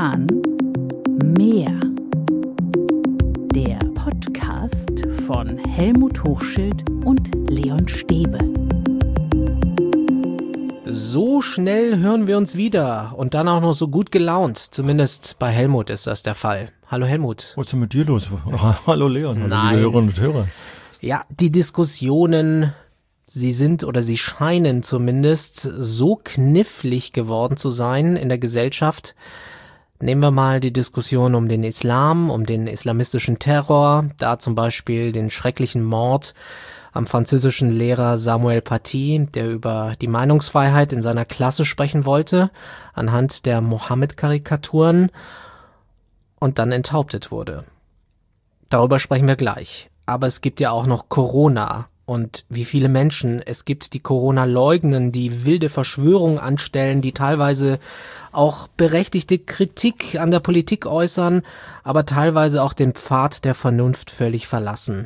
Roman Mehr. Der Podcast von Helmut Hochschild und Leon Stäbe. So schnell hören wir uns wieder und dann auch noch so gut gelaunt. Zumindest bei Helmut ist das der Fall. Hallo Helmut. Was ist denn mit dir los? Hallo Leon, hallo Nein. liebe Hörerinnen und Hörer. Ja, die Diskussionen, sie sind oder sie scheinen zumindest so knifflig geworden zu sein in der Gesellschaft. Nehmen wir mal die Diskussion um den Islam, um den islamistischen Terror, da zum Beispiel den schrecklichen Mord am französischen Lehrer Samuel Paty, der über die Meinungsfreiheit in seiner Klasse sprechen wollte, anhand der Mohammed-Karikaturen und dann enthauptet wurde. Darüber sprechen wir gleich. Aber es gibt ja auch noch Corona und wie viele Menschen es gibt, die Corona leugnen, die wilde Verschwörungen anstellen, die teilweise auch berechtigte Kritik an der Politik äußern, aber teilweise auch den Pfad der Vernunft völlig verlassen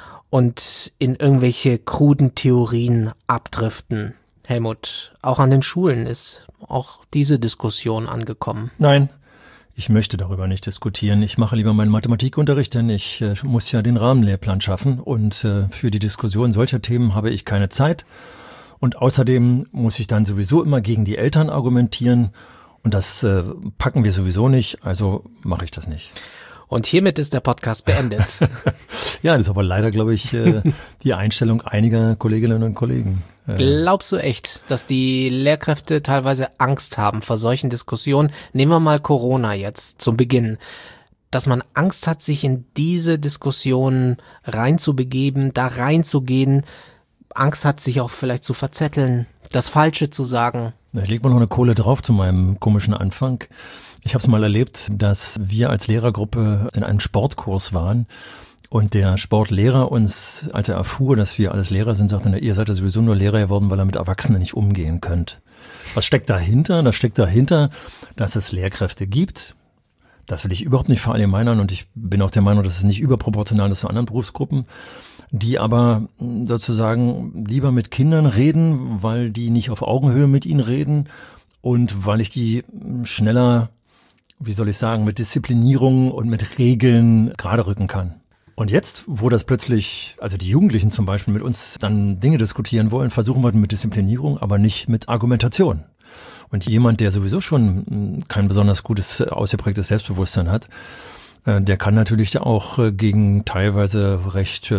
und in irgendwelche kruden Theorien abdriften. Helmut, auch an den Schulen ist auch diese Diskussion angekommen. Nein, ich möchte darüber nicht diskutieren. Ich mache lieber meinen Mathematikunterricht, denn ich muss ja den Rahmenlehrplan schaffen und für die Diskussion solcher Themen habe ich keine Zeit. Und außerdem muss ich dann sowieso immer gegen die Eltern argumentieren und das packen wir sowieso nicht, also mache ich das nicht. Und hiermit ist der Podcast beendet. Ja, das ist aber leider, glaube ich, die Einstellung einiger Kolleginnen und Kollegen. Glaubst du echt, dass die Lehrkräfte teilweise Angst haben vor solchen Diskussionen? Nehmen wir mal Corona jetzt zum Beginn. Dass man Angst hat, sich in diese Diskussion reinzubegeben, da reinzugehen, Angst hat, sich auch vielleicht zu verzetteln, das Falsche zu sagen. Ich leg mal noch eine Kohle drauf zu meinem komischen Anfang. Ich habe es mal erlebt, dass wir als Lehrergruppe in einem Sportkurs waren und der Sportlehrer uns, als er erfuhr, dass wir alles Lehrer sind, sagte, ihr seid ja sowieso nur Lehrer geworden, weil ihr mit Erwachsenen nicht umgehen könnt. Was steckt dahinter? Das steckt dahinter, dass es Lehrkräfte gibt. Das will ich überhaupt nicht verallgemeinern und ich bin auch der Meinung, dass es nicht überproportional ist zu anderen Berufsgruppen, die aber sozusagen lieber mit Kindern reden, weil die nicht auf Augenhöhe mit ihnen reden und weil ich die schneller, wie soll ich sagen, mit Disziplinierung und mit Regeln gerade rücken kann. Und jetzt, wo das plötzlich, also die Jugendlichen zum Beispiel mit uns dann Dinge diskutieren wollen, versuchen wir mit Disziplinierung, aber nicht mit Argumentation. Und jemand, der sowieso schon kein besonders gutes, ausgeprägtes Selbstbewusstsein hat, der kann natürlich auch gegen teilweise recht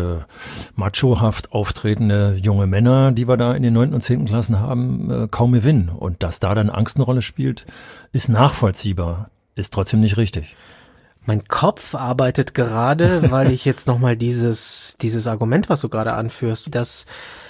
machohaft auftretende junge Männer, die wir da in den 9. und 10. Klassen haben, kaum gewinnen. Und dass da dann Angst eine Rolle spielt, ist nachvollziehbar, ist trotzdem nicht richtig. Mein Kopf arbeitet gerade, weil ich jetzt nochmal dieses Argument, was du gerade anführst, dass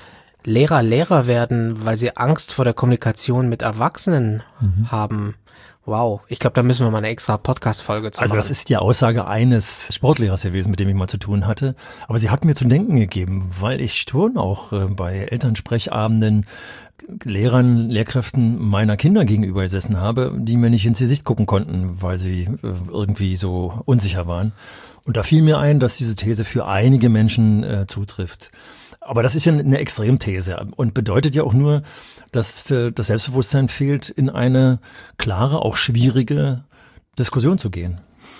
Lehrer werden, weil sie Angst vor der Kommunikation mit Erwachsenen haben. Wow, ich glaube, da müssen wir mal eine extra Podcast-Folge zu machen. Also das ist die Aussage eines Sportlehrers gewesen, mit dem ich mal zu tun hatte. Aber sie hat mir zu denken gegeben, weil ich schon auch bei Elternsprechabenden Lehrern, Lehrkräften meiner Kinder gegenüber gesessen habe, die mir nicht ins Gesicht gucken konnten, weil sie irgendwie so unsicher waren. Und da fiel mir ein, dass diese These für einige Menschen zutrifft. Aber das ist ja eine Extremthese und bedeutet ja auch nur, dass das Selbstbewusstsein fehlt, in eine klare, auch schwierige Diskussion zu gehen.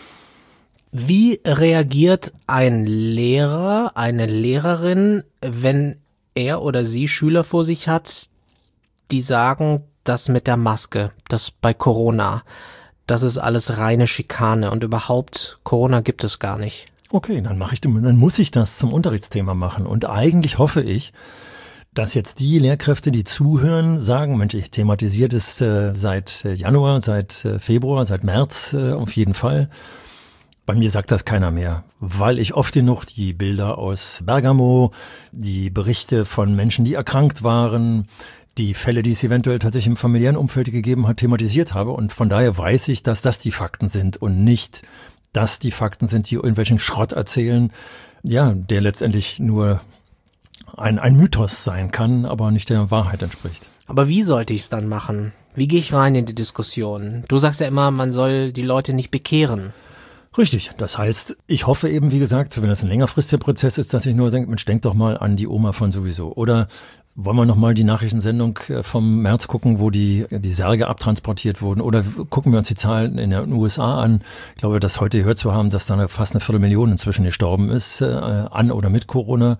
Wie reagiert ein Lehrer, eine Lehrerin, wenn er oder sie Schüler vor sich hat, die sagen, das mit der Maske, das bei Corona, das ist alles reine Schikane und überhaupt Corona gibt es gar nicht? Okay, dann muss ich das zum Unterrichtsthema machen. Und eigentlich hoffe ich, dass jetzt die Lehrkräfte, die zuhören, sagen, Mensch, ich thematisiere das seit Januar, seit Februar, seit März auf jeden Fall. Bei mir sagt das keiner mehr, weil ich oft genug die Bilder aus Bergamo, die Berichte von Menschen, die erkrankt waren, die Fälle, die es eventuell tatsächlich im familiären Umfeld gegeben hat, thematisiert habe. Und von daher weiß ich, dass das die Fakten sind und nicht, dass die Fakten sind, die irgendwelchen Schrott erzählen, ja, der letztendlich nur ein Mythos sein kann, aber nicht der Wahrheit entspricht. Aber wie sollte ich es dann machen? Wie gehe ich rein in die Diskussion? Du sagst ja immer, man soll die Leute nicht bekehren. Richtig, das heißt, ich hoffe eben, wie gesagt, wenn das ein längerfristiger Prozess ist, dass ich nur denke, Mensch, denk doch mal an die Oma von sowieso. Oder Wollen wir nochmal die Nachrichtensendung vom März gucken, wo die Särge abtransportiert wurden? Oder gucken wir uns die Zahlen in den USA an? Ich glaube, das heute gehört zu haben, dass da fast 250.000 inzwischen gestorben ist, an oder mit Corona.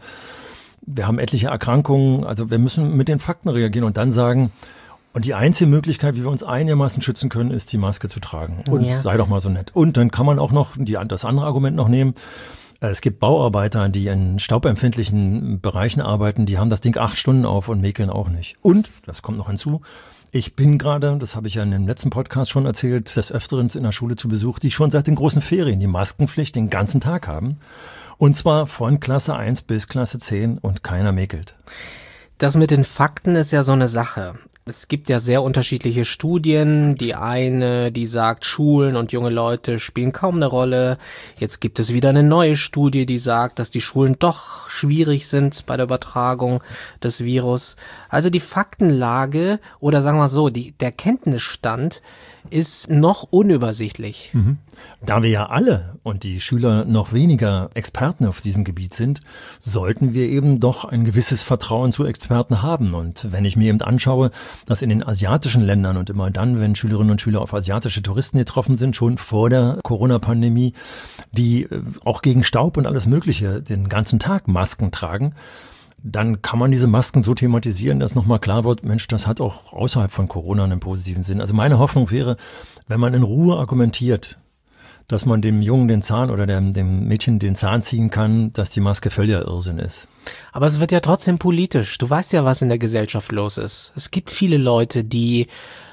Wir haben etliche Erkrankungen. Also wir müssen mit den Fakten reagieren und dann sagen, und die einzige Möglichkeit, wie wir uns einigermaßen schützen können, ist, die Maske zu tragen. Und sei doch mal so nett. Und dann kann man auch noch das andere Argument noch nehmen. Es gibt Bauarbeiter, die in staubempfindlichen Bereichen arbeiten, die haben das Ding 8 Stunden auf und mäkeln auch nicht. Und, das kommt noch hinzu, ich bin gerade, das habe ich ja in dem letzten Podcast schon erzählt, des Öfteren in der Schule zu Besuch, die schon seit den großen Ferien die Maskenpflicht den ganzen Tag haben. Und zwar von Klasse 1 bis Klasse 10 und keiner mäkelt. Das mit den Fakten ist ja so eine Sache. Es gibt ja sehr unterschiedliche Studien. Die eine, die sagt, Schulen und junge Leute spielen kaum eine Rolle. Jetzt gibt es wieder eine neue Studie, die sagt, dass die Schulen doch schwierig sind bei der Übertragung des Virus. Also die Faktenlage oder sagen wir so, der Kenntnisstand ist noch unübersichtlich. Da wir ja alle und die Schüler noch weniger Experten auf diesem Gebiet sind, sollten wir eben doch ein gewisses Vertrauen zu Experten haben. Und wenn ich mir eben anschaue, dass in den asiatischen Ländern und immer dann, wenn Schülerinnen und Schüler auf asiatische Touristen getroffen sind, schon vor der Corona-Pandemie, die auch gegen Staub und alles Mögliche den ganzen Tag Masken tragen, dann kann man diese Masken so thematisieren, dass nochmal klar wird, Mensch, das hat auch außerhalb von Corona einen positiven Sinn. Also meine Hoffnung wäre, wenn man in Ruhe argumentiert, dass man dem Jungen den Zahn oder dem Mädchen den Zahn ziehen kann, dass die Maske völliger Irrsinn ist. Aber es wird ja trotzdem politisch. Du weißt ja, was in der Gesellschaft los ist. Es gibt viele Leute, die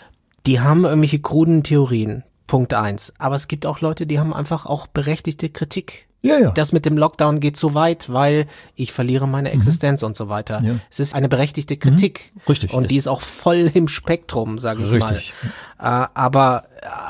haben irgendwelche kruden Theorien. Punkt 1. Aber es gibt auch Leute, die haben einfach auch berechtigte Kritik. Ja. Das mit dem Lockdown geht zu weit, weil ich verliere meine Existenz und so weiter. Ja. Es ist eine berechtigte Kritik. Richtig. Und die ist auch voll im Spektrum, sage ich Richtig. mal. Aber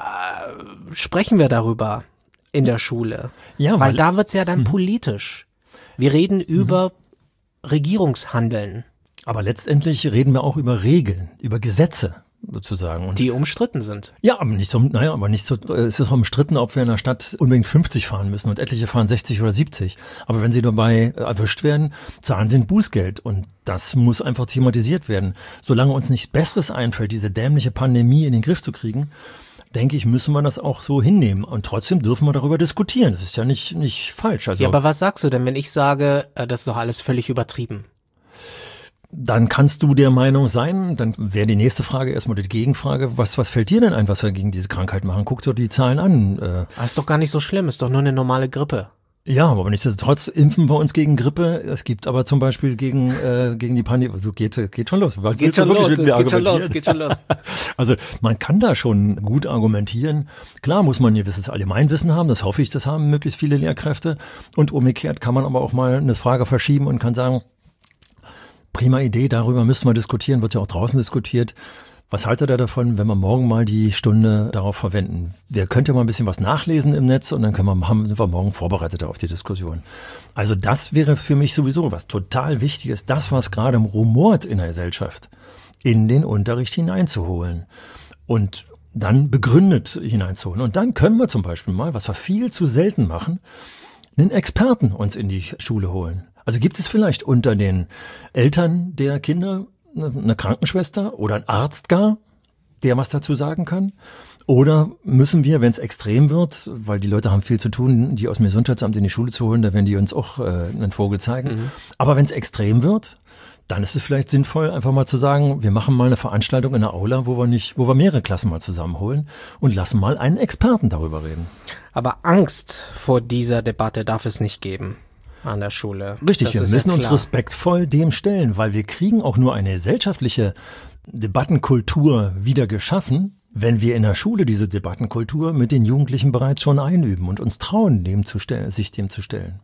sprechen wir darüber in der Schule. Ja, weil da wird's ja dann politisch. Wir reden über Regierungshandeln. Aber letztendlich reden wir auch über Regeln, über Gesetze. Sozusagen. Und die umstritten sind. Ja, aber nicht so, es ist umstritten, ob wir in der Stadt unbedingt 50 fahren müssen und etliche fahren 60 oder 70. Aber wenn sie dabei erwischt werden, zahlen sie ein Bußgeld und das muss einfach thematisiert werden. Solange uns nichts Besseres einfällt, diese dämliche Pandemie in den Griff zu kriegen, denke ich, müssen wir das auch so hinnehmen. Und trotzdem dürfen wir darüber diskutieren. Das ist ja nicht falsch. Also, ja, aber was sagst du denn, wenn ich sage, das ist doch alles völlig übertrieben? Dann kannst du der Meinung sein, dann wäre die nächste Frage erstmal die Gegenfrage, was fällt dir denn ein, was wir gegen diese Krankheit machen? Guck dir die Zahlen an. Das ist doch gar nicht so schlimm, ist doch nur eine normale Grippe. Ja, aber nichtsdestotrotz impfen wir uns gegen Grippe. Es gibt aber zum Beispiel gegen die Pandemie, also geht schon los. Geht schon los. Also man kann da schon gut argumentieren. Klar muss man ein gewisses Allgemeinwissen haben, das hoffe ich, das haben möglichst viele Lehrkräfte. Und umgekehrt kann man aber auch mal eine Frage verschieben und kann sagen, prima Idee, darüber müssen wir diskutieren, wird ja auch draußen diskutiert. Was haltet ihr davon, wenn wir morgen mal die Stunde darauf verwenden? Wir könnt ja mal ein bisschen was nachlesen im Netz und dann sind wir morgen vorbereitet auf die Diskussion. Also das wäre für mich sowieso was total Wichtiges, das, was gerade rumort in der Gesellschaft, in den Unterricht hineinzuholen und dann begründet hineinzuholen. Und dann können wir zum Beispiel mal, was wir viel zu selten machen, einen Experten uns in die Schule holen. Also gibt es vielleicht unter den Eltern der Kinder eine Krankenschwester oder ein Arzt gar, der was dazu sagen kann? Oder müssen wir, wenn es extrem wird, weil die Leute haben viel zu tun, die aus dem Gesundheitsamt in die Schule zu holen, da werden die uns auch einen Vogel zeigen. Aber wenn es extrem wird, dann ist es vielleicht sinnvoll, einfach mal zu sagen, wir machen mal eine Veranstaltung in der Aula, wo wir mehrere Klassen mal zusammenholen und lassen mal einen Experten darüber reden. Aber Angst vor dieser Debatte darf es nicht geben an der Schule. Richtig, wir müssen uns respektvoll dem stellen, weil wir kriegen auch nur eine gesellschaftliche Debattenkultur wieder geschaffen, wenn wir in der Schule diese Debattenkultur mit den Jugendlichen bereits schon einüben und uns trauen, sich dem zu stellen.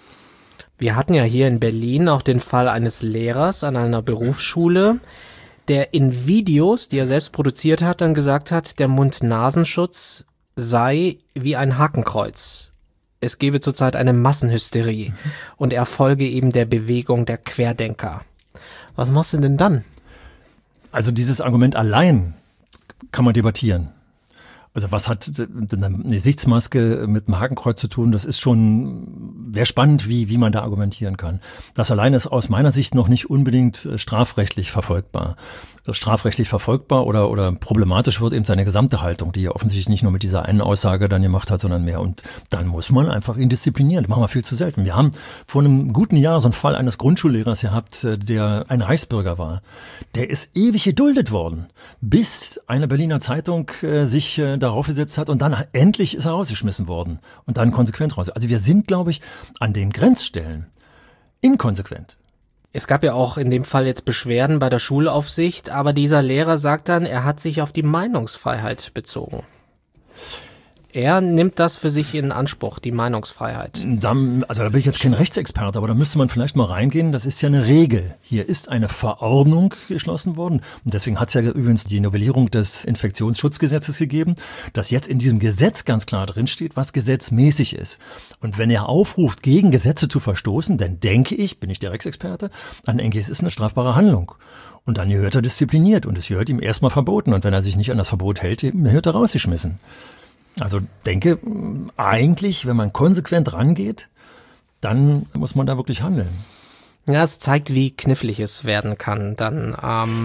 Wir hatten ja hier in Berlin auch den Fall eines Lehrers an einer Berufsschule, der in Videos, die er selbst produziert hat, dann gesagt hat, der Mund-Nasenschutz sei wie ein Hakenkreuz. Es gebe zurzeit eine Massenhysterie und er folge eben der Bewegung der Querdenker. Was machst du denn dann? Also dieses Argument allein kann man debattieren. Also was hat eine Gesichtsmaske mit dem Hakenkreuz zu tun? Das ist schon, wäre spannend, wie man da argumentieren kann. Das alleine ist aus meiner Sicht noch nicht unbedingt strafrechtlich verfolgbar. Strafrechtlich verfolgbar oder problematisch wird eben seine gesamte Haltung, die er offensichtlich nicht nur mit dieser einen Aussage dann gemacht hat, sondern mehr. Und dann muss man einfach ihn disziplinieren. Das machen wir viel zu selten. Wir haben vor einem guten Jahr so einen Fall eines Grundschullehrers gehabt, der ein Reichsbürger war. Der ist ewig geduldet worden, bis eine Berliner Zeitung sich darauf gesetzt hat und dann endlich ist er rausgeschmissen worden und dann konsequent raus. Also wir sind, glaube ich, an den Grenzstellen inkonsequent. Es gab ja auch in dem Fall jetzt Beschwerden bei der Schulaufsicht, aber dieser Lehrer sagt dann, er hat sich auf die Meinungsfreiheit bezogen. Er nimmt das für sich in Anspruch, die Meinungsfreiheit. Da bin ich jetzt kein Rechtsexperte, aber da müsste man vielleicht mal reingehen. Das ist ja eine Regel. Hier ist eine Verordnung geschlossen worden. Und deswegen hat es ja übrigens die Novellierung des Infektionsschutzgesetzes gegeben, dass jetzt in diesem Gesetz ganz klar drinsteht, was gesetzmäßig ist. Und wenn er aufruft, gegen Gesetze zu verstoßen, dann denke ich, bin ich der Rechtsexperte, dann denke ich, es ist eine strafbare Handlung. Und dann gehört er diszipliniert und es gehört ihm erstmal verboten. Und wenn er sich nicht an das Verbot hält, wird er rausgeschmissen. Also denke, eigentlich, wenn man konsequent rangeht, dann muss man da wirklich handeln. Ja, es zeigt, wie knifflig es werden kann. Dann,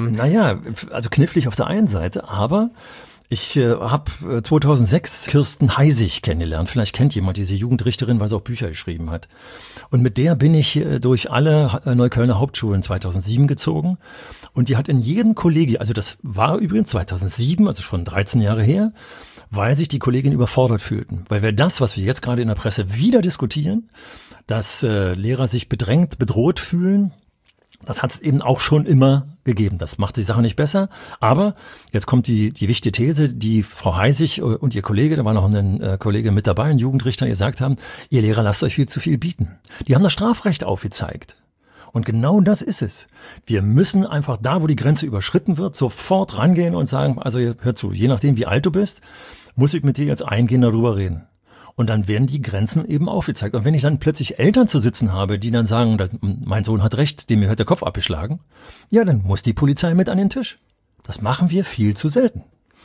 also knifflig auf der einen Seite, aber ich habe 2006 Kirsten Heisig kennengelernt. Vielleicht kennt jemand diese Jugendrichterin, weil sie auch Bücher geschrieben hat. Und mit der bin ich durch alle Neuköllner Hauptschulen 2007 gezogen. Und die hat in jedem Kollegium, also das war übrigens 2007, also schon 13 Jahre her, weil sich die Kolleginnen überfordert fühlten. Weil wir das, was wir jetzt gerade in der Presse wieder diskutieren, dass Lehrer sich bedrängt, bedroht fühlen, das hat es eben auch schon immer gegeben. Das macht die Sache nicht besser. Aber jetzt kommt die wichtige These, die Frau Heisig und ihr Kollege, da war noch ein Kollege mit dabei, ein Jugendrichter, gesagt haben, ihr Lehrer lasst euch viel zu viel bieten. Die haben das Strafrecht aufgezeigt. Und genau das ist es. Wir müssen einfach da, wo die Grenze überschritten wird, sofort rangehen und sagen, also hör zu, je nachdem wie alt du bist, muss ich mit dir jetzt eingehend darüber reden. Und dann werden die Grenzen eben aufgezeigt. Und wenn ich dann plötzlich Eltern zu sitzen habe, die dann sagen, mein Sohn hat recht, dem wird der Kopf abgeschlagen, ja, dann muss die Polizei mit an den Tisch. Das machen wir viel zu selten.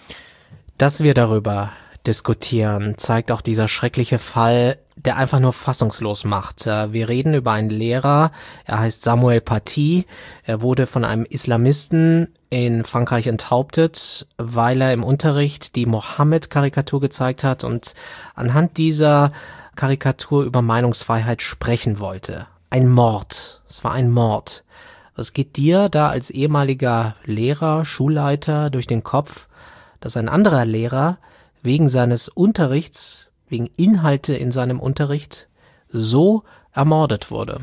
Dass wir darüber diskutieren, zeigt auch dieser schreckliche Fall, der einfach nur fassungslos macht. Wir reden über einen Lehrer, er heißt Samuel Paty, er wurde von einem Islamisten in Frankreich enthauptet, weil er im Unterricht die Mohammed-Karikatur gezeigt hat und anhand dieser Karikatur über Meinungsfreiheit sprechen wollte. Ein Mord, es war ein Mord. Was geht dir da als ehemaliger Lehrer, Schulleiter durch den Kopf, dass ein anderer Lehrer wegen seines Unterrichts, wegen Inhalte in seinem Unterricht so ermordet wurde?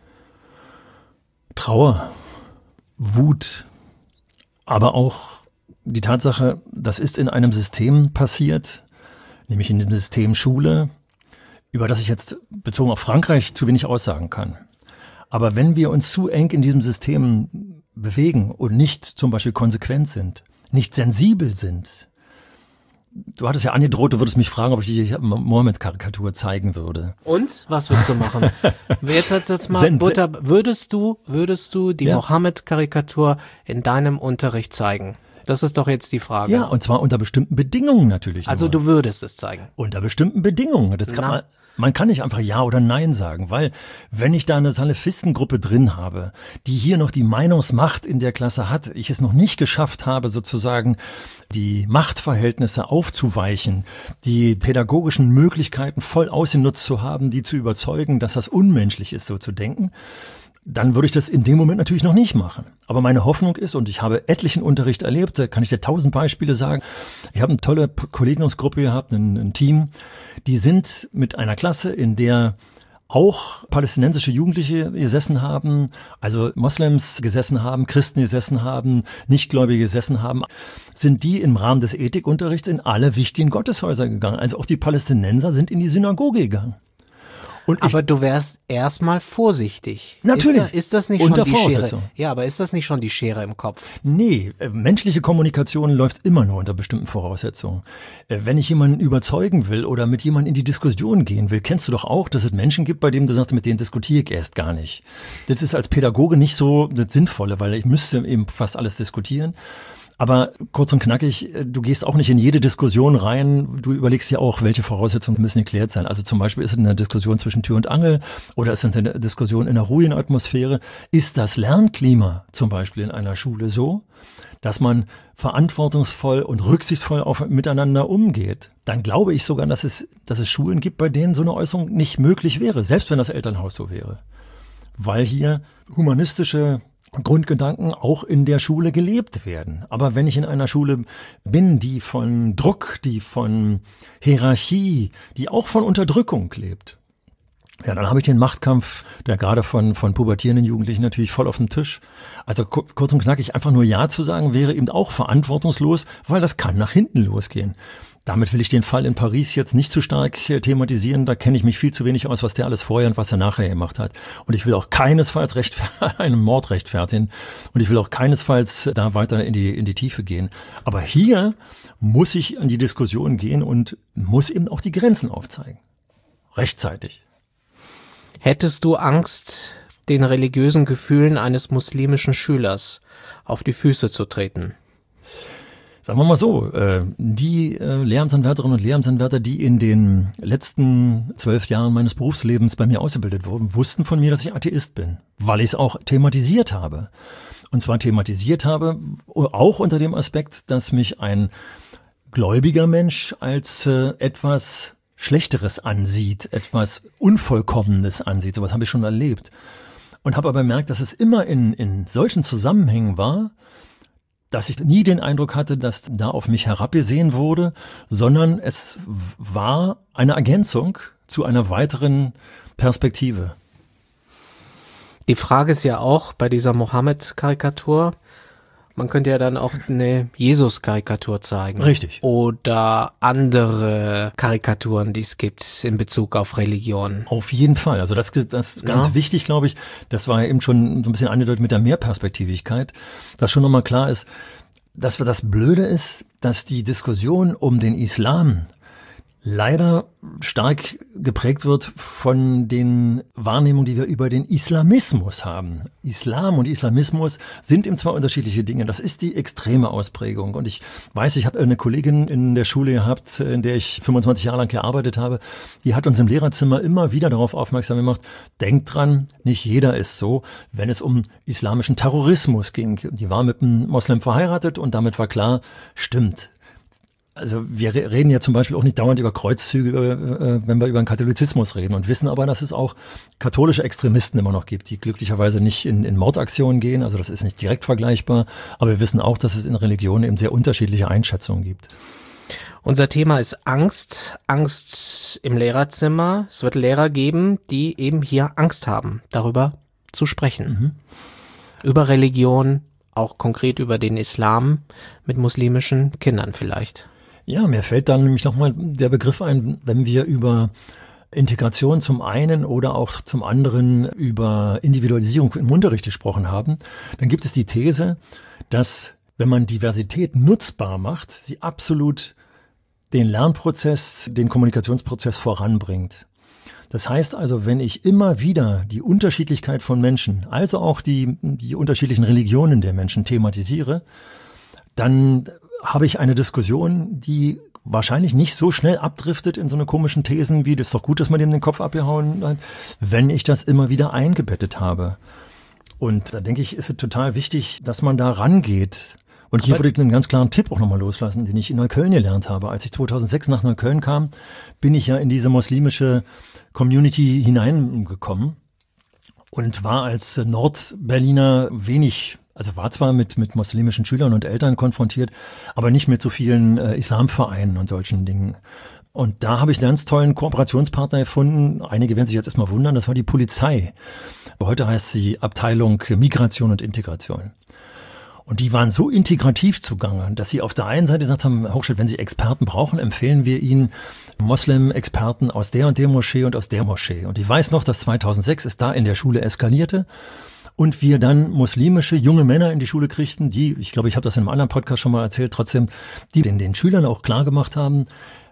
Trauer, Wut, aber auch die Tatsache, das ist in einem System passiert, nämlich in dem System Schule, über das ich jetzt bezogen auf Frankreich zu wenig aussagen kann. Aber wenn wir uns zu eng in diesem System bewegen und nicht zum Beispiel konsequent sind, nicht sensibel sind, du hattest ja angedroht, du würdest mich fragen, ob ich die Mohammed-Karikatur zeigen würde. Und? Was würdest du machen? Jetzt mal Butter. Würdest du die Mohammed-Karikatur in deinem Unterricht zeigen? Das ist doch jetzt die Frage. Ja, und zwar unter bestimmten Bedingungen natürlich. Also du würdest es zeigen? Unter bestimmten Bedingungen. Das kann man kann nicht einfach Ja oder Nein sagen, weil wenn ich da eine Salafistengruppe drin habe, die hier noch die Meinungsmacht in der Klasse hat, ich es noch nicht geschafft habe, sozusagen die Machtverhältnisse aufzuweichen, die pädagogischen Möglichkeiten voll ausgenutzt zu haben, die zu überzeugen, dass das unmenschlich ist, so zu denken, dann würde ich das in dem Moment natürlich noch nicht machen. Aber meine Hoffnung ist, und ich habe etlichen Unterricht erlebt, da kann ich dir 1000 Beispiele sagen. Ich habe eine tolle Kollegiumsgruppe gehabt, ein Team, die sind mit einer Klasse, in der auch palästinensische Jugendliche gesessen haben, also Moslems gesessen haben, Christen gesessen haben, Nichtgläubige gesessen haben, sind die im Rahmen des Ethikunterrichts in alle wichtigen Gotteshäuser gegangen. Also auch die Palästinenser sind in die Synagoge gegangen. Aber du wärst erstmal vorsichtig. Natürlich. Ist das nicht schon die Schere? Ja, aber ist das nicht schon die Schere im Kopf? Nee, menschliche Kommunikation läuft immer nur unter bestimmten Voraussetzungen. Wenn ich jemanden überzeugen will oder mit jemandem in die Diskussion gehen will, kennst du doch auch, dass es Menschen gibt, bei denen du sagst, mit denen diskutiere ich erst gar nicht. Das ist als Pädagoge nicht so das Sinnvolle, weil ich müsste eben fast alles diskutieren. Aber kurz und knackig, du gehst auch nicht in jede Diskussion rein. Du überlegst ja auch, welche Voraussetzungen müssen geklärt sein. Also zum Beispiel ist es eine Diskussion zwischen Tür und Angel oder ist es eine Diskussion in einer ruhigen Atmosphäre. Ist das Lernklima zum Beispiel in einer Schule so, dass man verantwortungsvoll und rücksichtsvoll miteinander umgeht? Dann glaube ich sogar, dass es Schulen gibt, bei denen so eine Äußerung nicht möglich wäre, selbst wenn das Elternhaus so wäre. Weil hier humanistische Grundgedanken auch in der Schule gelebt werden. Aber wenn ich in einer Schule bin, die von Druck, die von Hierarchie, die auch von Unterdrückung lebt, ja, dann habe ich den Machtkampf, der gerade von pubertierenden Jugendlichen natürlich voll auf dem Tisch. Also kurz und knackig, einfach nur Ja zu sagen, wäre eben auch verantwortungslos, weil das kann nach hinten losgehen. Damit will ich den Fall in Paris jetzt nicht zu stark thematisieren. Da kenne ich mich viel zu wenig aus, was der alles vorher und was er nachher gemacht hat. Und ich will auch keinesfalls einen Mord rechtfertigen. Und ich will auch keinesfalls da weiter in die Tiefe gehen. Aber hier muss ich an die Diskussion gehen und muss eben auch die Grenzen aufzeigen. Rechtzeitig. Hättest du Angst, den religiösen Gefühlen eines muslimischen Schülers auf die Füße zu treten? Sagen wir mal so, die Lehramtsanwärterinnen und Lehramtsanwärter, die in den letzten 12 Jahren meines Berufslebens bei mir ausgebildet wurden, wussten von mir, dass ich Atheist bin, weil ich es auch thematisiert habe. Und zwar thematisiert habe, auch unter dem Aspekt, dass mich ein gläubiger Mensch als etwas Schlechteres ansieht, etwas Unvollkommenes ansieht. Sowas habe ich schon erlebt. Und habe aber bemerkt, dass es immer in solchen Zusammenhängen war, dass ich nie den Eindruck hatte, dass da auf mich herabgesehen wurde, sondern es war eine Ergänzung zu einer weiteren Perspektive. Die Frage ist ja auch bei dieser Mohammed-Karikatur, man könnte ja dann auch eine Jesus-Karikatur zeigen. Richtig. Oder andere Karikaturen, die es gibt in Bezug auf Religion. Auf jeden Fall. Also das ist ganz wichtig, glaube ich. Das war eben schon so ein bisschen angedeutet mit der Mehrperspektivigkeit, dass schon nochmal klar ist, dass das Blöde ist, dass die Diskussion um den Islam leider stark geprägt wird von den Wahrnehmungen, die wir über den Islamismus haben. Islam und Islamismus sind eben zwei unterschiedliche Dinge. Das ist die extreme Ausprägung. Und ich weiß, ich habe eine Kollegin in der Schule gehabt, in der ich 25 Jahre lang gearbeitet habe. Die hat uns im Lehrerzimmer immer wieder darauf aufmerksam gemacht, denkt dran, nicht jeder ist so, wenn es um islamischen Terrorismus ging. Die war mit einem Moslem verheiratet und damit war klar, stimmt. Also wir reden ja zum Beispiel auch nicht dauernd über Kreuzzüge, wenn wir über den Katholizismus reden und wissen aber, dass es auch katholische Extremisten immer noch gibt, die glücklicherweise nicht in Mordaktionen gehen, also das ist nicht direkt vergleichbar, aber wir wissen auch, dass es in Religionen eben sehr unterschiedliche Einschätzungen gibt. Unser Thema ist Angst, Angst im Lehrerzimmer. Es wird Lehrer geben, die eben hier Angst haben, darüber zu sprechen. Über Religion, auch konkret über den Islam mit muslimischen Kindern vielleicht. Ja, mir fällt dann nämlich nochmal der Begriff ein, wenn wir über Integration zum einen oder auch zum anderen über Individualisierung im Unterricht gesprochen haben, dann gibt es die These, dass wenn man Diversität nutzbar macht, sie absolut den Lernprozess, den Kommunikationsprozess voranbringt. Das heißt also, wenn ich immer wieder die Unterschiedlichkeit von Menschen, also auch die unterschiedlichen Religionen der Menschen thematisiere, dann habe ich eine Diskussion, die wahrscheinlich nicht so schnell abdriftet in so eine komischen Thesen wie, das ist doch gut, dass man dem den Kopf abgehauen hat, wenn ich das immer wieder eingebettet habe. Und da denke ich, ist es total wichtig, dass man da rangeht. Und hier würde ich einen ganz klaren Tipp auch nochmal loslassen, den ich in Neukölln gelernt habe. Als ich 2006 nach Neukölln kam, bin ich ja in diese muslimische Community hineingekommen und war als Nordberliner war zwar mit muslimischen Schülern und Eltern konfrontiert, aber nicht mit so vielen Islamvereinen und solchen Dingen. Und da habe ich einen ganz tollen Kooperationspartner gefunden. Einige werden sich jetzt erstmal wundern, das war die Polizei. Heute heißt sie Abteilung Migration und Integration. Und die waren so integrativ zugange, dass sie auf der einen Seite gesagt haben, Herr Hochschild, wenn Sie Experten brauchen, empfehlen wir Ihnen Moslem-Experten aus der und der Moschee und aus der Moschee. Und ich weiß noch, dass 2006 es da in der Schule eskalierte und wir dann muslimische junge Männer in die Schule kriegten, die, ich glaube, ich habe das in einem anderen Podcast schon mal erzählt, trotzdem, die den Schülern auch klar gemacht haben,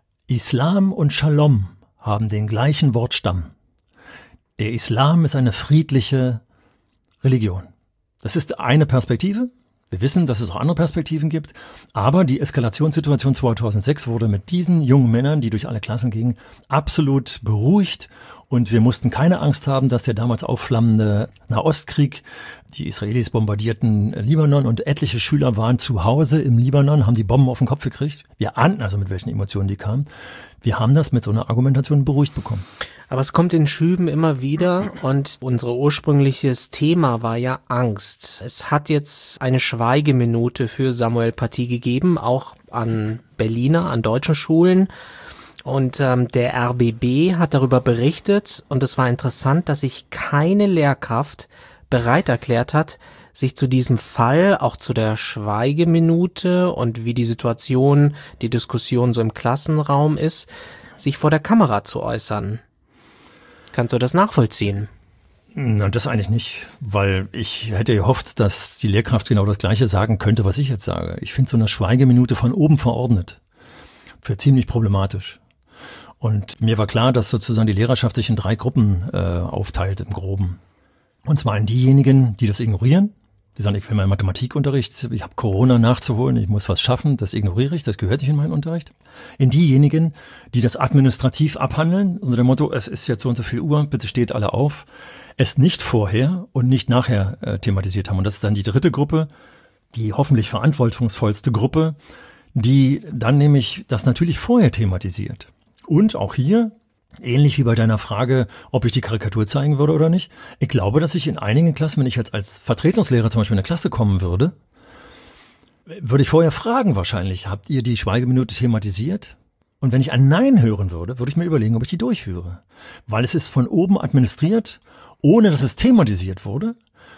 Islam und Shalom haben den gleichen Wortstamm. Der Islam ist eine friedliche Religion. Das ist eine Perspektive. Wir wissen, dass es auch andere Perspektiven gibt, aber die Eskalationssituation 2006 wurde mit diesen jungen Männern, die durch alle Klassen gingen, absolut beruhigt und wir mussten keine Angst haben, dass der damals aufflammende Nahostkrieg, die Israelis bombardierten Libanon und etliche Schüler waren zu Hause im Libanon, haben die Bomben auf den Kopf gekriegt. Wir ahnten also, mit welchen Emotionen die kamen. Wir haben das mit so einer Argumentation beruhigt bekommen. Aber es kommt in Schüben immer wieder und unser ursprüngliches Thema war ja Angst. Es hat jetzt eine Schweigeminute für Samuel Paty gegeben, auch an Berliner, an deutschen Schulen. Und der RBB hat darüber berichtet und es war interessant, dass sich keine Lehrkraft bereit erklärt hat, sich zu diesem Fall, auch zu der Schweigeminute und wie die Situation, die Diskussion so im Klassenraum ist, sich vor der Kamera zu äußern. Kannst du das nachvollziehen? Na, das eigentlich nicht, weil ich hätte gehofft, dass die Lehrkraft genau das Gleiche sagen könnte, was ich jetzt sage. Ich finde so eine Schweigeminute von oben verordnet für ziemlich problematisch. Und mir war klar, dass sozusagen die Lehrerschaft sich in 3 Gruppen aufteilt im Groben. Und zwar in diejenigen, die das ignorieren. Die sagen, ich will meinen Mathematikunterricht, ich habe Corona nachzuholen, ich muss was schaffen, das ignoriere ich, das gehört nicht in meinen Unterricht. In diejenigen, die das administrativ abhandeln, unter dem Motto, es ist jetzt so und so viel Uhr, bitte steht alle auf, es nicht vorher und nicht nachher thematisiert haben. Und das ist dann die 3. Gruppe, die hoffentlich verantwortungsvollste Gruppe, die dann nämlich das natürlich vorher thematisiert. Und auch hier, ähnlich wie bei deiner Frage, ob ich die Karikatur zeigen würde oder nicht. Ich glaube, dass ich in einigen Klassen, wenn ich jetzt als Vertretungslehrer zum Beispiel in eine Klasse kommen würde, würde ich vorher fragen wahrscheinlich, habt ihr die Schweigeminute thematisiert? Und wenn ich ein Nein hören würde, würde ich mir überlegen, ob ich die durchführe. Weil es ist von oben administriert, ohne dass es thematisiert wurde.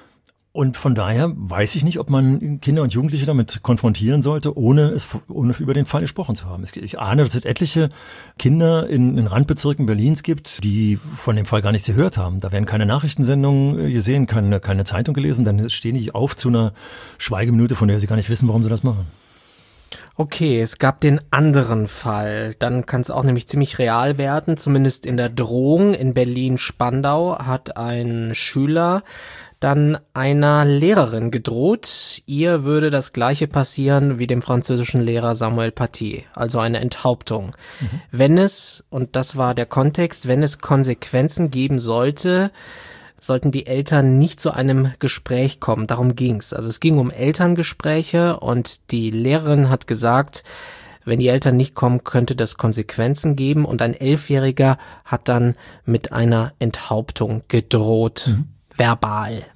Und von daher weiß ich nicht, ob man Kinder und Jugendliche damit konfrontieren sollte, ohne über den Fall gesprochen zu haben. Ich ahne, dass es etliche Kinder in Randbezirken Berlins gibt, die von dem Fall gar nichts gehört haben. Da werden keine Nachrichtensendungen gesehen, keine Zeitung gelesen, dann stehen die auf zu einer Schweigeminute, von der sie gar nicht wissen, warum sie das machen. Okay, es gab den anderen Fall. Dann kann es auch nämlich ziemlich real werden, zumindest in der Drohung. In Berlin-Spandau hat ein Schüler dann einer Lehrerin gedroht. Ihr würde das Gleiche passieren wie dem französischen Lehrer Samuel Paty, also eine Enthauptung. Wenn es, und das war der Kontext, wenn es Konsequenzen geben sollte, sollten die Eltern nicht zu einem Gespräch kommen. Darum ging's. Also es ging um Elterngespräche und die Lehrerin hat gesagt, wenn die Eltern nicht kommen, könnte das Konsequenzen geben. Und ein 11-Jähriger hat dann mit einer Enthauptung gedroht. Verbal.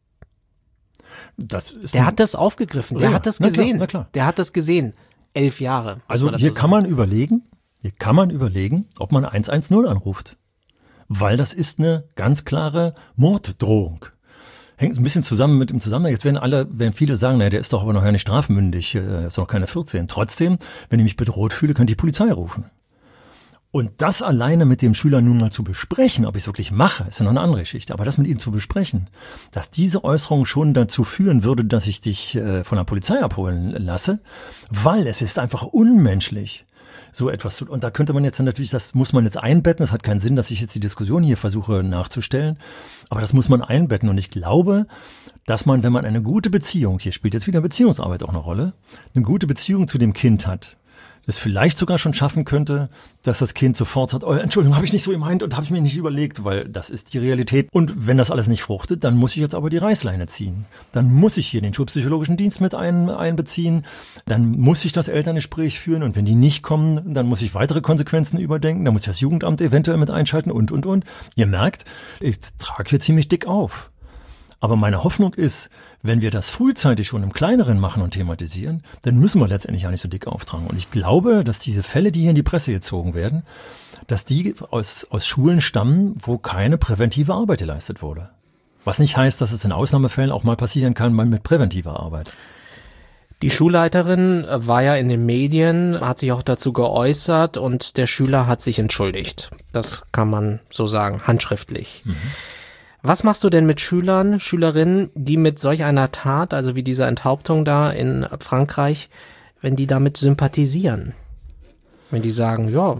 Der hat das aufgegriffen, der hat das gesehen. Na klar. Der hat das gesehen. 11 Jahre. Also hier kann man überlegen, ob man 110 anruft. Weil das ist eine ganz klare Morddrohung. Hängt ein bisschen zusammen mit dem Zusammenhang. Jetzt werden viele sagen, naja, der ist doch aber noch gar nicht strafmündig, ist noch keine 14. Trotzdem, wenn ich mich bedroht fühle, kann ich die Polizei rufen. Und das alleine mit dem Schüler nun mal zu besprechen, ob ich es wirklich mache, ist ja noch eine andere Geschichte, aber das mit ihm zu besprechen, dass diese Äußerung schon dazu führen würde, dass ich dich von der Polizei abholen lasse, weil es ist einfach unmenschlich, so etwas zu. Und da könnte man jetzt natürlich, das muss man jetzt einbetten, das hat keinen Sinn, dass ich jetzt die Diskussion hier versuche nachzustellen, aber das muss man einbetten. Und ich glaube, dass man, wenn man eine gute Beziehung, hier spielt jetzt wieder Beziehungsarbeit auch eine Rolle, eine gute Beziehung zu dem Kind hat, es vielleicht sogar schon schaffen könnte, dass das Kind sofort sagt, oh, Entschuldigung, habe ich nicht so gemeint und habe ich mir nicht überlegt, weil das ist die Realität. Und wenn das alles nicht fruchtet, dann muss ich jetzt aber die Reißleine ziehen. Dann muss ich hier den schulpsychologischen Dienst mit einbeziehen. Dann muss ich das Elterngespräch führen und wenn die nicht kommen, dann muss ich weitere Konsequenzen überdenken. Dann muss ich das Jugendamt eventuell mit einschalten und. Ihr merkt, ich trage hier ziemlich dick auf. Aber meine Hoffnung ist, wenn wir das frühzeitig schon im Kleineren machen und thematisieren, dann müssen wir letztendlich ja nicht so dick auftragen. Und ich glaube, dass diese Fälle, die hier in die Presse gezogen werden, dass die aus Schulen stammen, wo keine präventive Arbeit geleistet wurde. Was nicht heißt, dass es in Ausnahmefällen auch mal passieren kann mit präventiver Arbeit. Die Schulleiterin war ja in den Medien, hat sich auch dazu geäußert und der Schüler hat sich entschuldigt. Das kann man so sagen, handschriftlich. Was machst du denn mit Schülern, Schülerinnen, die mit solch einer Tat, also wie dieser Enthauptung da in Frankreich, wenn die damit sympathisieren? Wenn die sagen, ja,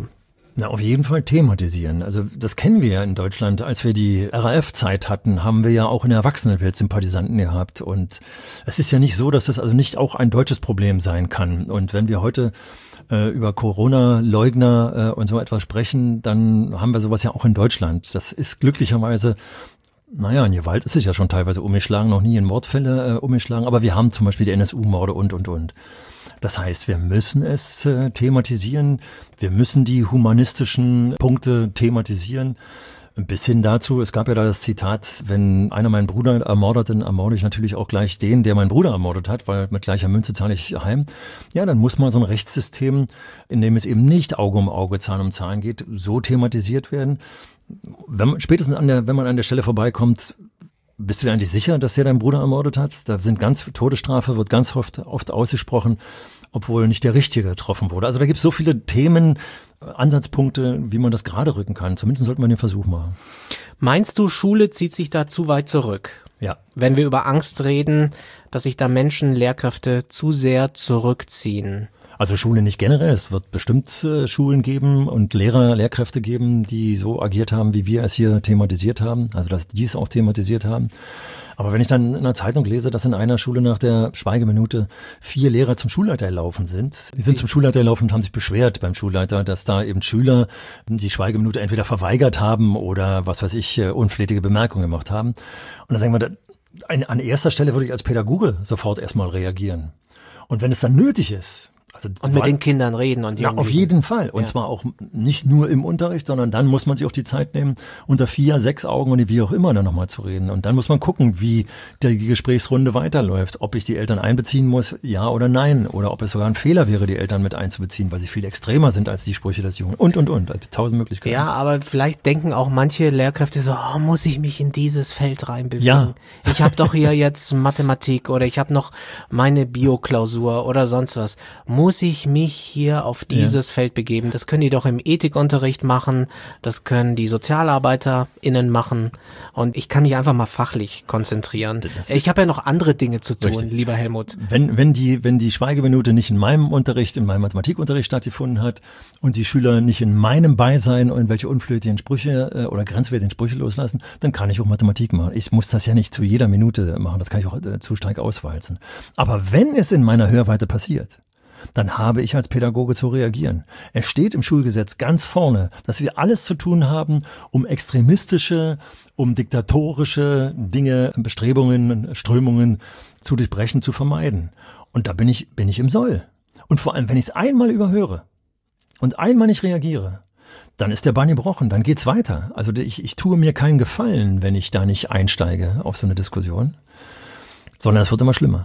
Na, auf jeden Fall thematisieren. Also das kennen wir ja in Deutschland. Als wir die RAF-Zeit hatten, haben wir ja auch in der Erwachsenenwelt Sympathisanten gehabt. Und es ist ja nicht so, dass das also nicht auch ein deutsches Problem sein kann. Und wenn wir heute über Corona-Leugner und so etwas sprechen, dann haben wir sowas ja auch in Deutschland. Das ist glücklicherweise, naja, in Gewalt ist es ja schon teilweise umgeschlagen, noch nie in Mordfälle umgeschlagen, aber wir haben zum Beispiel die NSU-Morde und. Das heißt, wir müssen es thematisieren, wir müssen die humanistischen Punkte thematisieren. Bis hin dazu, es gab ja da das Zitat, wenn einer meinen Bruder ermordet, dann ermorde ich natürlich auch gleich den, der meinen Bruder ermordet hat, weil mit gleicher Münze zahle ich heim. Ja, dann muss mal so ein Rechtssystem, in dem es eben nicht Auge um Auge, Zahn um Zahn geht, so thematisiert werden. Spätestens wenn man an der Stelle vorbeikommt, bist du dir eigentlich sicher, dass der deinen Bruder ermordet hat? Da sind Todesstrafe wird ganz oft ausgesprochen, obwohl nicht der Richtige getroffen wurde. Also da gibt es so viele Themen, Ansatzpunkte, wie man das gerade rücken kann. Zumindest sollte man den Versuch machen. Meinst du, Schule zieht sich da zu weit zurück? Ja. Wenn wir über Angst reden, dass sich da Menschen, Lehrkräfte zu sehr zurückziehen? Also Schule nicht generell. Es wird bestimmt Schulen geben und Lehrkräfte geben, die so agiert haben, wie wir es hier thematisiert haben. Also dass die es auch thematisiert haben. Aber wenn ich dann in einer Zeitung lese, dass in einer Schule nach der Schweigeminute 4 Lehrer zum Schulleiter gelaufen sind. Die sind zum Schulleiter gelaufen und haben sich beschwert beim Schulleiter, dass da eben Schüler die Schweigeminute entweder verweigert haben oder was weiß ich, unflätige Bemerkungen gemacht haben. Und dann sagen wir, an erster Stelle würde ich als Pädagoge sofort erstmal reagieren. Und wenn es dann nötig ist, und mit den Kindern reden und Jugendlichen. Ja, auf jeden Fall. Und zwar auch nicht nur im Unterricht, sondern dann muss man sich auch die Zeit nehmen, unter 4, 6 Augen und wie auch immer dann nochmal zu reden. Und dann muss man gucken, wie die Gesprächsrunde weiterläuft. Ob ich die Eltern einbeziehen muss, ja oder nein. Oder ob es sogar ein Fehler wäre, die Eltern mit einzubeziehen, weil sie viel extremer sind als die Sprüche des Jungen. Und. Also 1000 Möglichkeiten. Ja, aber vielleicht denken auch manche Lehrkräfte so, muss ich mich in dieses Feld reinbewegen? Ja. Ich habe doch hier jetzt Mathematik oder ich habe noch meine Bio-Klausur oder sonst was. Muss ich mich hier auf dieses Feld begeben? Das können die doch im Ethikunterricht machen, das können die SozialarbeiterInnen machen und ich kann mich einfach mal fachlich konzentrieren. Ich habe ja noch andere Dinge zu tun, richtig. Lieber Helmut. Wenn die Schweigeminute nicht in meinem Unterricht, in meinem Mathematikunterricht stattgefunden hat und die Schüler nicht in meinem Beisein irgendwelche unflätigen Sprüche oder grenzwertigen Sprüche loslassen, dann kann ich auch Mathematik machen. Ich muss das ja nicht zu jeder Minute machen, das kann ich auch zu stark auswalzen. Aber wenn es in meiner Hörweite passiert, dann habe ich als Pädagoge zu reagieren. Es steht im Schulgesetz ganz vorne, dass wir alles zu tun haben, um extremistische, um diktatorische Dinge, Bestrebungen, Strömungen zu durchbrechen, zu vermeiden. Und da bin ich im Soll. Und vor allem, wenn ich es einmal überhöre und einmal nicht reagiere, dann ist der Bann gebrochen, dann geht's weiter. Also ich tue mir keinen Gefallen, wenn ich da nicht einsteige auf so eine Diskussion, sondern es wird immer schlimmer.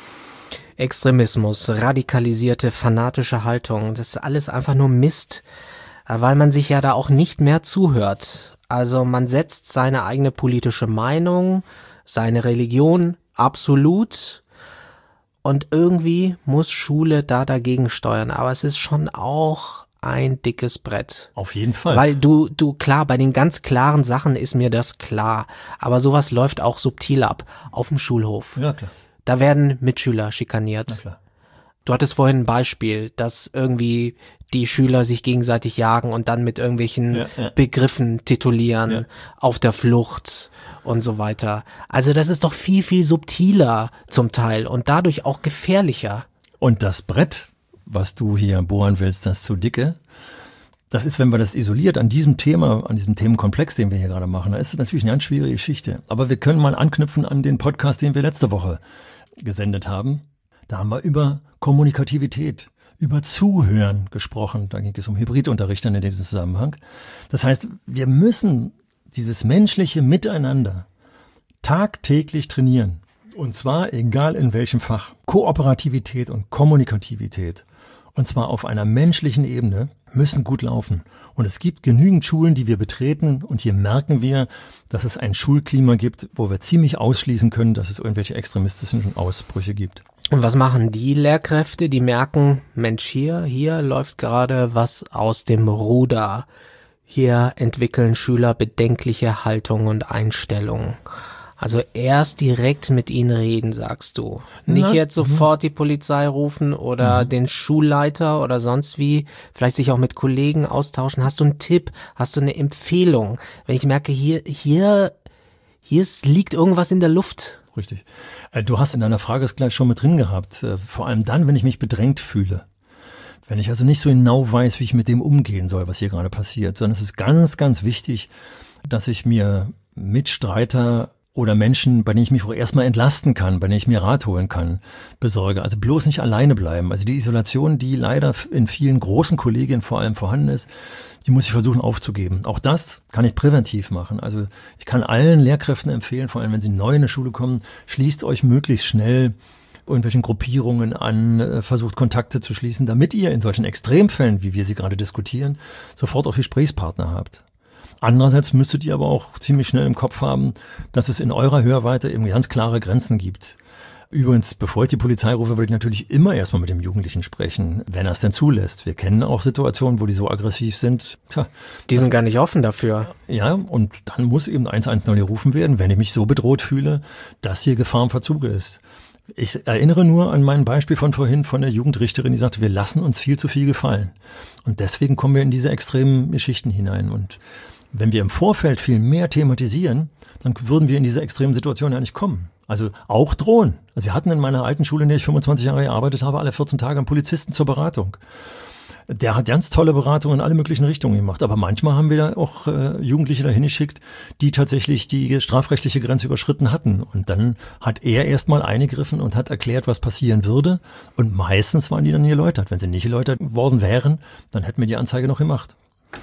Extremismus, radikalisierte, fanatische Haltung, das ist alles einfach nur Mist, weil man sich ja da auch nicht mehr zuhört. Also man setzt seine eigene politische Meinung, seine Religion absolut und irgendwie muss Schule da dagegen steuern, aber es ist schon auch ein dickes Brett. Auf jeden Fall. Weil du klar, bei den ganz klaren Sachen ist mir das klar, aber sowas läuft auch subtil ab, auf dem Schulhof. Ja, klar. Da werden Mitschüler schikaniert. Na klar. Du hattest vorhin ein Beispiel, dass irgendwie die Schüler sich gegenseitig jagen und dann mit irgendwelchen Begriffen titulieren, auf der Flucht und so weiter. Also das ist doch viel, viel subtiler zum Teil und dadurch auch gefährlicher. Und das Brett, was du hier bohren willst, das zu dicke, das ist, wenn wir das isoliert an diesem Thema, an diesem Themenkomplex, den wir hier gerade machen, da ist es natürlich eine ganz schwierige Geschichte. Aber wir können mal anknüpfen an den Podcast, den wir letzte Woche gesendet haben. Da haben wir über Kommunikativität, über Zuhören gesprochen. Da ging es um Hybridunterricht in diesem Zusammenhang. Das heißt, wir müssen dieses menschliche Miteinander tagtäglich trainieren. Und zwar egal in welchem Fach. Kooperativität und Kommunikativität. Und zwar auf einer menschlichen Ebene müssen gut laufen. Und es gibt genügend Schulen, die wir betreten. Und hier merken wir, dass es ein Schulklima gibt, wo wir ziemlich ausschließen können, dass es irgendwelche extremistischen Ausbrüche gibt. Und was machen die Lehrkräfte, die merken, Mensch, hier läuft gerade was aus dem Ruder. Hier entwickeln Schüler bedenkliche Haltung und Einstellungen. Also erst direkt mit ihnen reden, sagst du. Nicht jetzt sofort die Polizei rufen oder den Schulleiter oder sonst wie. Vielleicht sich auch mit Kollegen austauschen. Hast du einen Tipp? Hast du eine Empfehlung? Wenn ich merke, hier liegt irgendwas in der Luft. Richtig. Du hast in deiner Frage es gleich schon mit drin gehabt. Vor allem dann, wenn ich mich bedrängt fühle. Wenn ich also nicht so genau weiß, wie ich mit dem umgehen soll, was hier gerade passiert. Sondern es ist ganz, ganz wichtig, dass ich mir Mitstreiter oder Menschen, bei denen ich mich auch erstmal entlasten kann, bei denen ich mir Rat holen kann, besorge. Also bloß nicht alleine bleiben. Also die Isolation, die leider in vielen großen Kollegien vor allem vorhanden ist, die muss ich versuchen aufzugeben. Auch das kann ich präventiv machen. Also ich kann allen Lehrkräften empfehlen, vor allem wenn sie neu in die Schule kommen, schließt euch möglichst schnell irgendwelchen Gruppierungen an, versucht Kontakte zu schließen, damit ihr in solchen Extremfällen, wie wir sie gerade diskutieren, sofort auch Gesprächspartner habt. Andererseits müsstet ihr aber auch ziemlich schnell im Kopf haben, dass es in eurer Hörweite eben ganz klare Grenzen gibt. Übrigens, bevor ich die Polizei rufe, würde ich natürlich immer erstmal mit dem Jugendlichen sprechen, wenn er es denn zulässt. Wir kennen auch Situationen, wo die so aggressiv sind. Die sind gar nicht offen dafür. Ja, und dann muss eben 110 gerufen werden, wenn ich mich so bedroht fühle, dass hier Gefahr im Verzug ist. Ich erinnere nur an mein Beispiel von vorhin von der Jugendrichterin, die sagte, wir lassen uns viel zu viel gefallen. Und deswegen kommen wir in diese extremen Geschichten hinein. Und wenn wir im Vorfeld viel mehr thematisieren, dann würden wir in diese extremen Situationen ja nicht kommen. Also auch drohen. Also wir hatten in meiner alten Schule, in der ich 25 Jahre gearbeitet habe, alle 14 Tage einen Polizisten zur Beratung. Der hat ganz tolle Beratungen in alle möglichen Richtungen gemacht. Aber manchmal haben wir da auch Jugendliche dahin geschickt, die tatsächlich die strafrechtliche Grenze überschritten hatten. Und dann hat er erstmal eingegriffen und hat erklärt, was passieren würde. Und meistens waren die dann geläutert. Wenn sie nicht geläutert worden wären, dann hätten wir die Anzeige noch gemacht.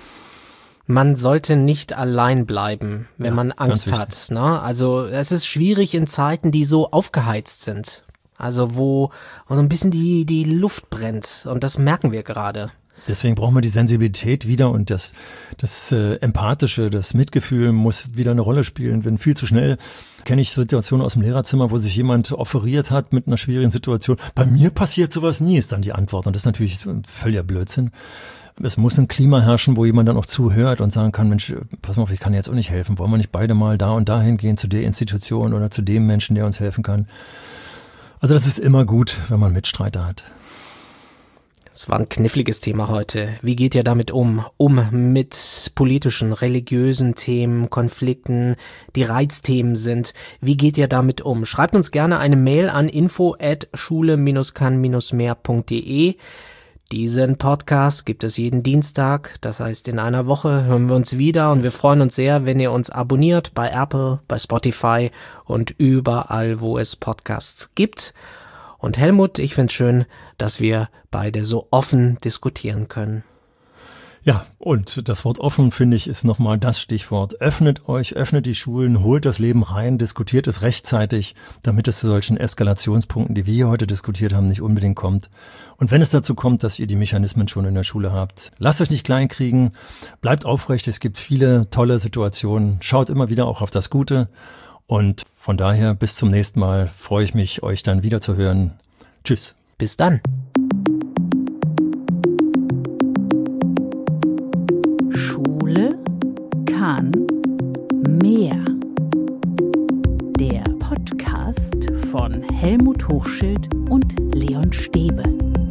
Man sollte nicht allein bleiben, wenn man Angst hat. Ne? Also es ist schwierig in Zeiten, die so aufgeheizt sind. Also wo so ein bisschen die Luft brennt. Und das merken wir gerade. Deswegen brauchen wir die Sensibilität wieder und das Empathische, das Mitgefühl muss wieder eine Rolle spielen. Wenn viel zu schnell, kenne ich Situationen aus dem Lehrerzimmer, wo sich jemand offeriert hat mit einer schwierigen Situation. Bei mir passiert sowas nie, ist dann die Antwort. Und das ist natürlich völliger Blödsinn. Es muss ein Klima herrschen, wo jemand dann auch zuhört und sagen kann, Mensch, pass mal auf, ich kann jetzt auch nicht helfen. Wollen wir nicht beide mal da und dahin gehen zu der Institution oder zu dem Menschen, der uns helfen kann? Also das ist immer gut, wenn man Mitstreiter hat. Es war ein kniffliges Thema heute. Wie geht ihr damit um? Mit politischen, religiösen Themen, Konflikten, die Reizthemen sind. Wie geht ihr damit um? Schreibt uns gerne eine Mail an info@schule-kann-mehr.de. Diesen Podcast gibt es jeden Dienstag, das heißt in einer Woche hören wir uns wieder und wir freuen uns sehr, wenn ihr uns abonniert bei Apple, bei Spotify und überall, wo es Podcasts gibt. Und Helmut, ich find's schön, dass wir beide so offen diskutieren können. Ja, und das Wort offen, finde ich, ist nochmal das Stichwort. Öffnet euch, öffnet die Schulen, holt das Leben rein, diskutiert es rechtzeitig, damit es zu solchen Eskalationspunkten, die wir hier heute diskutiert haben, nicht unbedingt kommt. Und wenn es dazu kommt, dass ihr die Mechanismen schon in der Schule habt, lasst euch nicht kleinkriegen, bleibt aufrecht, es gibt viele tolle Situationen, schaut immer wieder auch auf das Gute. Und von daher bis zum nächsten Mal freue ich mich, euch dann wieder zu hören. Tschüss. Bis dann. Schule kann mehr. Der Podcast von Helmut Hochschild und Leon Stäbe.